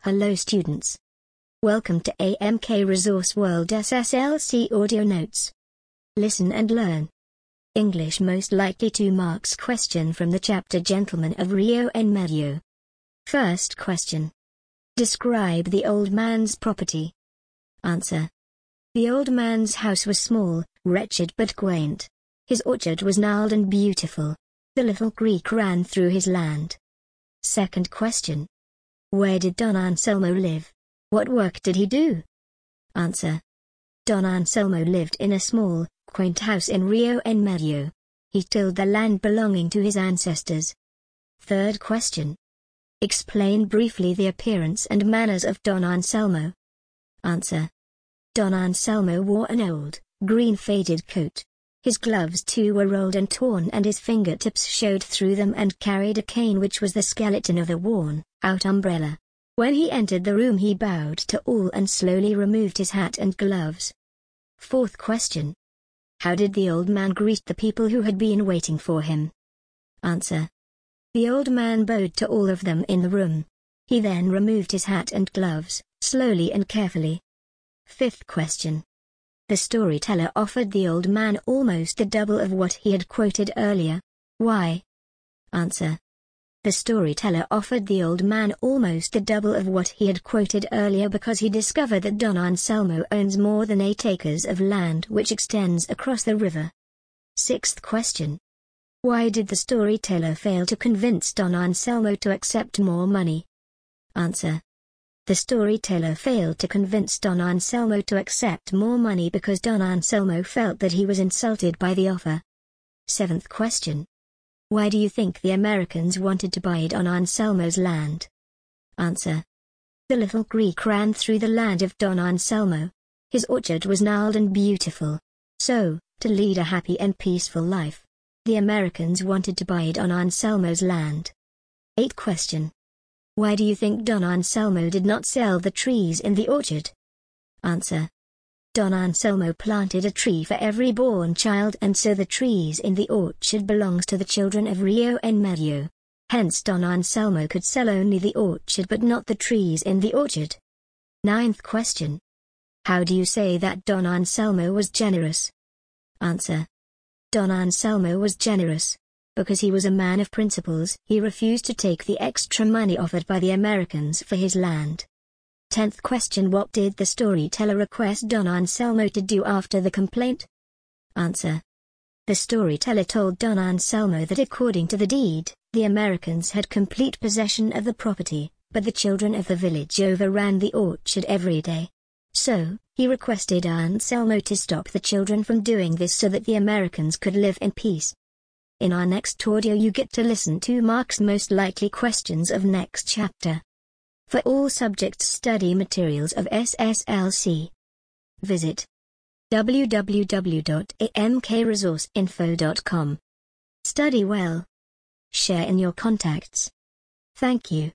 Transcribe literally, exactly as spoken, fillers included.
Hello students. Welcome to A M K Resource World S S L C Audio Notes. Listen and learn. English most likely two marks question from the chapter Gentlemen of Rio en Medio. First question. Describe the old man's property. Answer. The old man's house was small, wretched but quaint. His orchard was gnarled and beautiful. The little creek ran through his land. Second question. Where did Don Anselmo live? What work did he do? Answer. Don Anselmo lived in a small, quaint house in Rio en Medio. He tilled the land belonging to his ancestors. Third question. Explain briefly the appearance and manners of Don Anselmo. Answer. Don Anselmo wore an old, green faded coat. His gloves too were rolled and torn, and his fingertips showed through them, and carried a cane which was the skeleton of a worn-out umbrella. When he entered the room he bowed to all and slowly removed his hat and gloves. Fourth question. How did the old man greet the people who had been waiting for him? Answer. The old man bowed to all of them in the room. He then removed his hat and gloves, slowly and carefully. Fifth question. The storyteller offered the old man almost the double of what he had quoted earlier. Why? Answer. The storyteller offered the old man almost the double of what he had quoted earlier because he discovered that Don Anselmo owns more than eight acres of land which extends across the river. Sixth question. Why did the storyteller fail to convince Don Anselmo to accept more money? Answer. The storyteller failed to convince Don Anselmo to accept more money because Don Anselmo felt that he was insulted by the offer. Seventh question. Why do you think the Americans wanted to buy Don Anselmo's land? Answer. The little creek ran through the land of Don Anselmo. His orchard was gnarled and beautiful. So, to lead a happy and peaceful life, the Americans wanted to buy Don Anselmo's land. Eighth question. Why do you think Don Anselmo did not sell the trees in the orchard? Answer. Don Anselmo planted a tree for every born child, and so the trees in the orchard belongs to the children of Rio en Medio. Hence Don Anselmo could sell only the orchard but not the trees in the orchard. Ninth question. How do you say that Don Anselmo was generous? Answer. Don Anselmo was generous because he was a man of principles. He refused to take the extra money offered by the Americans for his land. Tenth question. What did the storyteller request Don Anselmo to do after the complaint? Answer. The storyteller told Don Anselmo that according to the deed, the Americans had complete possession of the property, but the children of the village overran the orchard every day. So, he requested Anselmo to stop the children from doing this so that the Americans could live in peace. In our next audio you get to listen to Mark's most likely questions of next chapter. For all subject study materials of S S L C, visit w w w dot a m k resource info dot com. Study well. Share in your contacts. Thank you.